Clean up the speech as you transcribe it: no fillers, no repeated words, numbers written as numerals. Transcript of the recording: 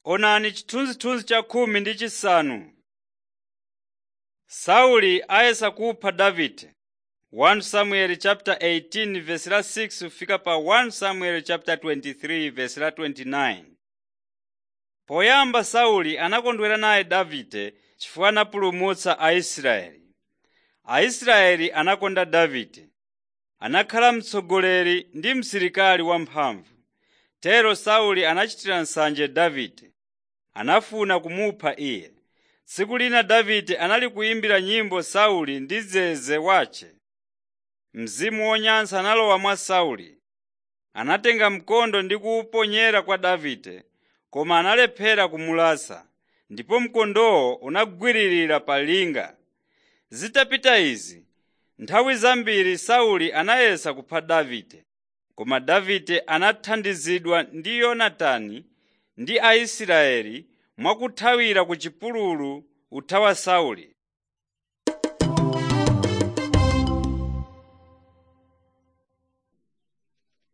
Onani chithunzithunzi cha 15. Sauli ayesa kupha Davide. 1 Samuel chapter 18 verse la 6 kufika pa 1 Samuel chapter 23 verse la 29. Poyamba Sauli anakondwera naye Davide chifukwa anapulumutsa Aisraeli. Aisraeli anakonda Davide. Anakhala mtsogoleri ndi msilikali wamphamvu. Tero Sauli anachitira nsanje Davide. Anafuna kumupha iye. Tsiku lina Davide anali kuyimbira nyimbo Sauli ndi zeze wace. Mzimu wonyansa analowa mwa Sauli. Anatenga mkondo ndi kuuponyera kwa Davide, koma analephera kumulasa, ndipo mkondowo unagwiririra pa linga. Zitapita izi, nthawi zambiri Sauli anayesa kupha Davide, koma Davide anathandizidwa ndi Yonatani ndi Aisraeli mwakuthawira ku chipululu uthawa Sauli.